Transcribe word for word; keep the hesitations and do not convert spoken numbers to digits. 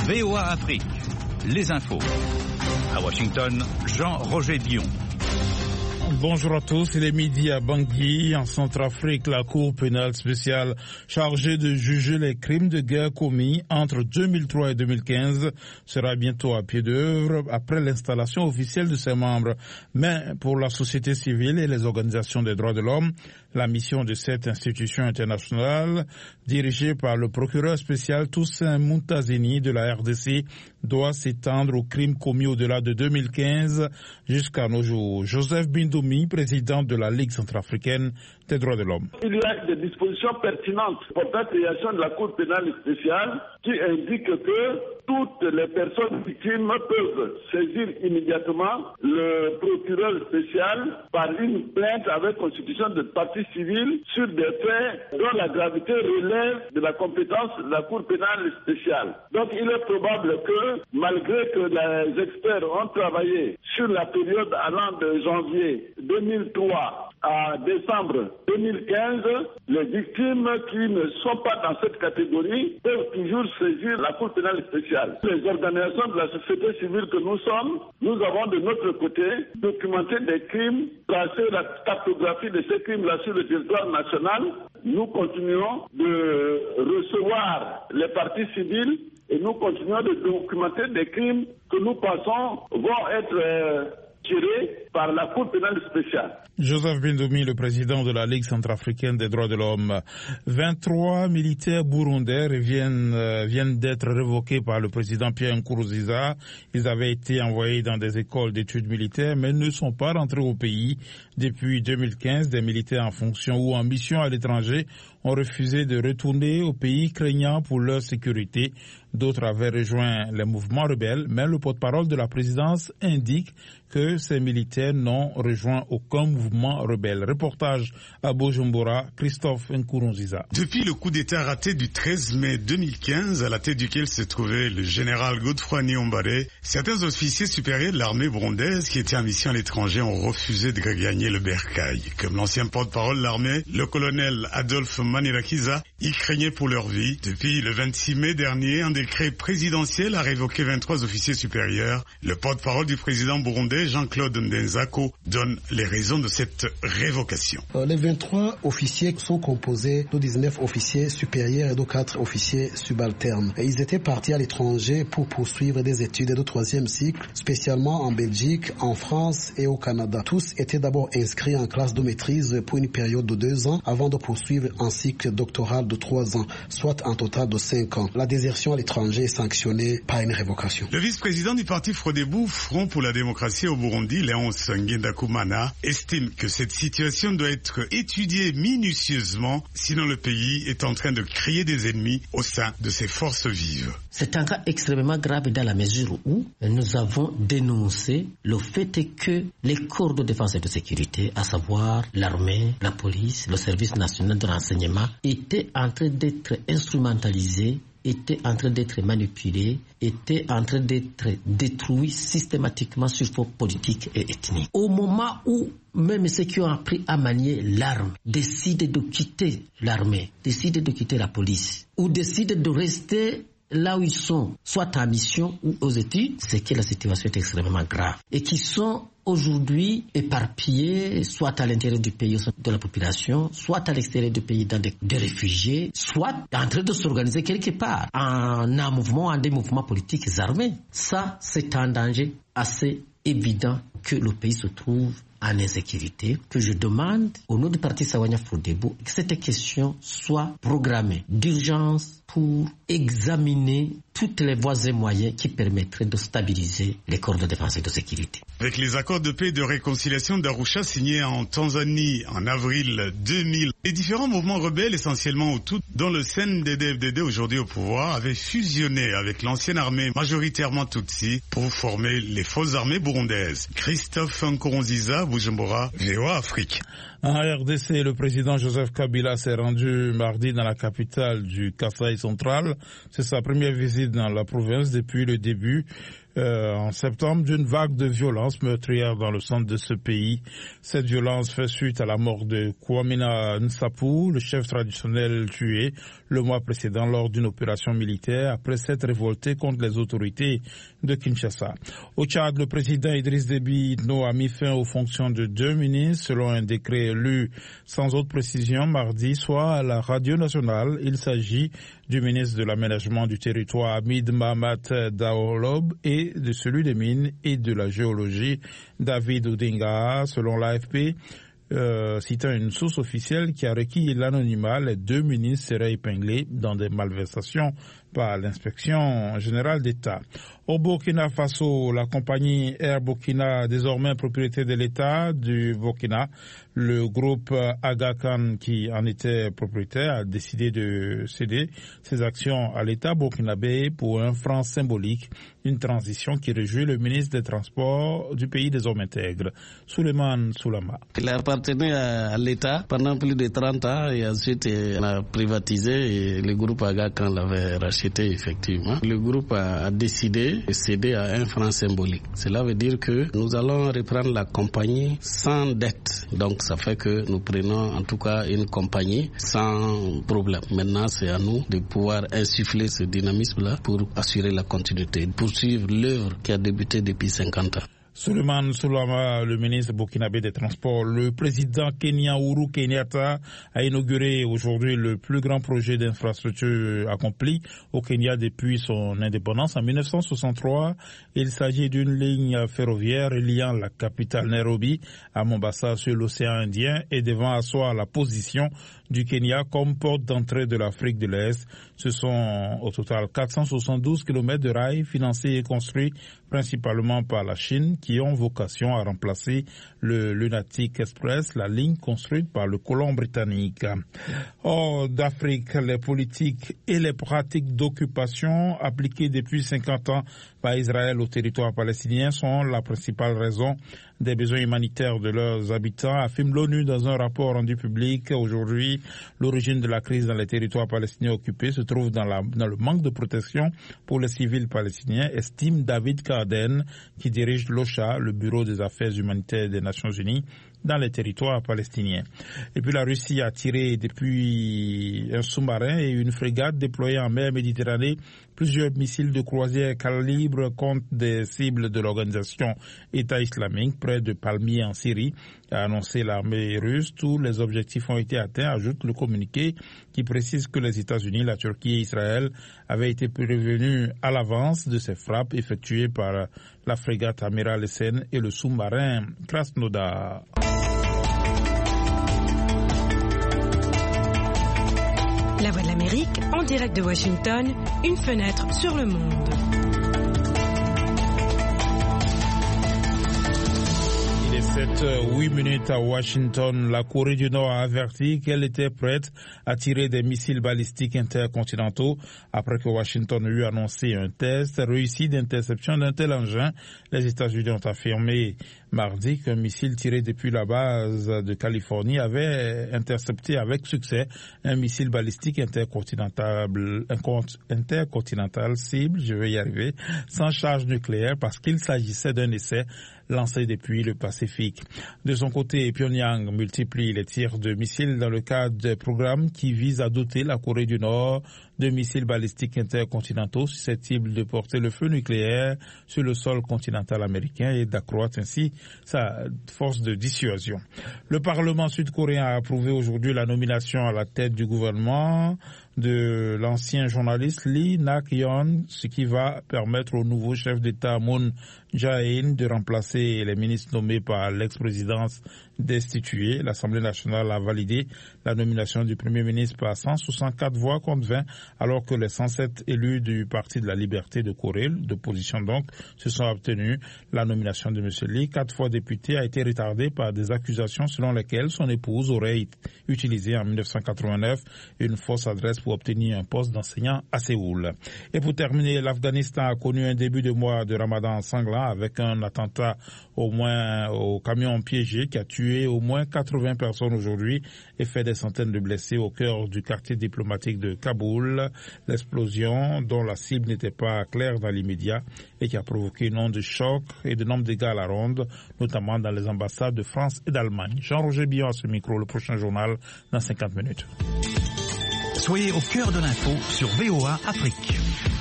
V O A Afrique, les infos. À Washington, Jean-Roger Dion. Bonjour à tous, il est midi à Bangui, en Centrafrique. La Cour pénale spéciale chargée de juger les crimes de guerre commis entre deux mille trois et deux mille quinze sera bientôt à pied d'œuvre après l'installation officielle de ses membres. Mais pour la société civile et les organisations des droits de l'homme, la mission de cette institution internationale, dirigée par le procureur spécial Toussaint Moutazeni de la R D C, doit s'étendre aux crimes commis au-delà de deux mille quinze jusqu'à nos jours. Joseph Bindoumi, président de la Ligue centrafricaine des droits de l'homme. Il y a des dispositions pertinentes pour la création de la Cour pénale spéciale qui indiquent que toutes les personnes victimes peuvent saisir immédiatement le procureur spécial par une plainte avec constitution de partie civile sur des faits dont la gravité relève de la compétence de la Cour pénale spéciale. Donc il est probable que, malgré que les experts ont travaillé sur la période allant de janvier deux mille trois à décembre deux mille quinze, les victimes qui ne sont pas dans cette catégorie peuvent toujours saisir la Cour pénale spéciale. Les organisations de la société civile que nous sommes, nous avons de notre côté documenté des crimes, tracé la cartographie de ces crimes-là sur le territoire national. Nous continuons de recevoir les parties civiles et nous continuons de documenter des crimes que nous pensons vont être euh, tirés par la Cour pénale spéciale. Joseph Bindoumi, le président de la Ligue centrafricaine des droits de l'homme. vingt-trois militaires burundais viennent, euh, viennent d'être révoqués par le président Pierre Nkurunziza. Ils avaient été envoyés dans des écoles d'études militaires, mais ne sont pas rentrés au pays. Depuis deux mille quinze, des militaires en fonction ou en mission à l'étranger ont refusé de retourner au pays, craignant pour leur sécurité. D'autres avaient rejoint les mouvements rebelles, mais le porte-parole de la présidence indique que ces militaires n'ont rejoint aucun mouvement rebelle. Reportage à Bujumbura, Christophe Nkurunziza. Depuis le coup d'État raté du treize mai deux mille quinze, à la tête duquel se trouvait le général Godefroy Niyombare, certains officiers supérieurs de l'armée burundaise qui étaient en mission à l'étranger ont refusé de regagner le bercail. Comme l'ancien porte-parole de l'armée, le colonel Adolphe Manirakiza, ils craignaient pour leur vie. Depuis le vingt-six mai dernier, un décret présidentiel a révoqué vingt-trois officiers supérieurs. Le porte-parole du président burundais, Jean-Claude Ndenzako, donne les raisons de cette révocation. Euh, les vingt-trois officiers sont composés de dix-neuf officiers supérieurs et de quatre officiers subalternes. Et ils étaient partis à l'étranger pour poursuivre des études de troisième cycle, spécialement en Belgique, en France et au Canada. Tous étaient d'abord inscrits en classe de maîtrise pour une période de deux ans avant de poursuivre un cycle doctoral de trois ans, soit un total de cinq ans. La désertion à l'étranger est sanctionnée par une révocation. Le vice-président du parti Frodebou, Front pour la démocratie au Burundi, Léonce Ngendakumana, estime que cette situation doit être étudiée minutieusement, sinon le pays est en train de créer des ennemis au sein de ses forces vives. C'est un cas extrêmement grave dans la mesure où nous avons dénoncé le fait que les corps de défense et de sécurité, à savoir l'armée, la police, le service national de renseignement, étaient en train d'être instrumentalisés, étaient en train d'être manipulés, étaient en train d'être détruits systématiquement sur fond politique et ethnique. Au moment où même ceux qui ont appris à manier l'arme décident de quitter l'armée, décident de quitter la police, ou décident de rester là où ils sont, soit en mission ou aux études, c'est que la situation est extrêmement grave. Et qui sont aujourd'hui éparpillés, soit à l'intérieur du pays de la population, soit à l'extérieur du pays dans des, des réfugiés, soit en train de s'organiser quelque part en un mouvement, en des mouvements politiques armés. Ça, c'est un danger assez évident que le pays se trouve en insécurité, que je demande au nom du parti Sawanya Frodebou que cette question soit programmée d'urgence pour examiner toutes les voies et moyens qui permettraient de stabiliser les corps de défense et de sécurité. Avec les accords de paix et de réconciliation d'Arusha signés en Tanzanie en avril deux mille, les différents mouvements rebelles, essentiellement Hutus, dont le C N D D F D D aujourd'hui au pouvoir, avaient fusionné avec l'ancienne armée majoritairement Tutsi pour former les forces armées burundaises. Christophe Nkurunziza, Bujumbura, V O A Afrique. En R D C, le président Joseph Kabila s'est rendu mardi dans la capitale du Kasaï central. C'est sa première visite dans la province depuis le début euh, en septembre d'une vague de violence meurtrière dans le centre de ce pays. Cette violence fait suite à la mort de Kwamina Nsapu, le chef traditionnel tué le mois précédent lors d'une opération militaire après s'être révolté contre les autorités de Kinshasa. Au Tchad, le président Idriss Déby Itno a mis fin aux fonctions de deux ministres selon un décret lu sans autre précision mardi soir à la radio nationale. Il s'agit du ministre de l'aménagement du territoire Hamid Mahamat Daolob et de celui des mines et de la géologie David Odinga. Selon l'A F P, Euh, citant une source officielle qui a requis l'anonymat, les deux ministres seraient épinglés dans des malversations par l'inspection générale d'État. Au Burkina Faso, la compagnie Air Burkina, désormais propriété de l'État du Burkina, le groupe Aga Khan qui en était propriétaire a décidé de céder ses actions à l'État burkinabé pour un franc symbolique, une transition qui réjouit le ministre des Transports du pays désormais intègre, Souleymane Soulama. Il appartenait à l'État pendant plus de trente ans et ensuite on a privatisé et le groupe Aga Khan l'avait racheté effectivement. Le groupe a décidé de céder à un franc symbolique. Cela veut dire que nous allons reprendre la compagnie sans dette. Donc ça fait que nous prenons en tout cas une compagnie sans problème. Maintenant c'est à nous de pouvoir insuffler ce dynamisme-là pour assurer la continuité, poursuivre l'œuvre qui a débuté depuis cinquante ans. Souleymane Soulama, le ministre burkinabé des Transports. Le président kenyan Uhuru Kenyatta a inauguré aujourd'hui le plus grand projet d'infrastructure accompli au Kenya depuis son indépendance en mille neuf cent soixante-trois. Il s'agit d'une ligne ferroviaire reliant la capitale Nairobi à Mombasa sur l'océan Indien et devant asseoir la position du Kenya comme porte d'entrée de l'Afrique de l'Est. Ce sont au total quatre cent soixante-douze kilomètres de rails financés et construits principalement par la Chine qui ont vocation à remplacer le Lunatic Express, la ligne construite par le colon britannique. Hors d'Afrique, les politiques et les pratiques d'occupation appliquées depuis cinquante ans par Israël au territoire palestinien sont la principale raison des besoins humanitaires de leurs habitants, affirme l'ONU dans un rapport rendu public aujourd'hui. L'origine de la crise dans les territoires palestiniens occupés se trouve dans, la, dans le manque de protection pour les civils palestiniens, estime David Karden, qui dirige l'OCHA, le Bureau des affaires humanitaires des Nations Unies, dans les territoires palestiniens. Et puis la Russie a tiré depuis un sous-marin et une frégate déployée en mer Méditerranée plusieurs missiles de croisière calibre contre des cibles de l'organisation État islamique près de Palmyre en Syrie, a annoncé l'armée russe. Tous les objectifs ont été atteints, ajoute le communiqué qui précise que les États-Unis, la Turquie et Israël avaient été prévenus à l'avance de ces frappes effectuées par la frégate Amiral Essen et le sous-marin Krasnodar. La Voix de l'Amérique, en direct de Washington, une fenêtre sur le monde. Il est sept heures huit minutes à Washington. La Corée du Nord a averti qu'elle était prête à tirer des missiles balistiques intercontinentaux après que Washington eut annoncé un test réussi d'interception d'un tel engin. Les États-Unis ont affirmé mardi qu'un missile tiré depuis la base de Californie avait intercepté avec succès un missile balistique intercontinental, intercontinental cible, je vais y arriver, sans charge nucléaire parce qu'il s'agissait d'un essai lancé depuis le Pacifique. De son côté, Pyongyang multiplie les tirs de missiles dans le cadre d'un programme qui vise à doter la Corée du Nord de missiles balistiques intercontinentaux susceptibles de porter le feu nucléaire sur le sol continental américain et d'accroître ainsi sa force de dissuasion. Le Parlement sud-coréen a approuvé aujourd'hui la nomination à la tête du gouvernement de l'ancien journaliste Lee Nak-yeon, ce qui va permettre au nouveau chef d'État Moon Jae-in de remplacer les ministres nommés par l'ex-présidence destituée. L'Assemblée nationale a validé la nomination du Premier ministre par cent soixante-quatre voix contre vingt, alors que les cent sept élus du Parti de la Liberté de Corée, d'opposition donc, se sont obtenus. La nomination de M. Lee, quatre fois député, a été retardée par des accusations selon lesquelles son épouse aurait utilisé en mille neuf cent quatre-vingt-neuf une fausse adresse pour obtenir un poste d'enseignant à Séoul. Et pour terminer, l'Afghanistan a connu un début de mois de Ramadan sanglant avec un attentat au moins au camion piégé qui a tué au moins quatre-vingts personnes aujourd'hui et fait des centaines de blessés au cœur du quartier diplomatique de Kaboul. L'explosion, dont la cible n'était pas claire dans l'immédiat et qui a provoqué une onde de choc et de nombreux dégâts à la ronde, notamment dans les ambassades de France et d'Allemagne. Jean-Roger Billon à ce micro, le prochain journal dans cinquante minutes. Soyez au cœur de l'info sur V O A Afrique.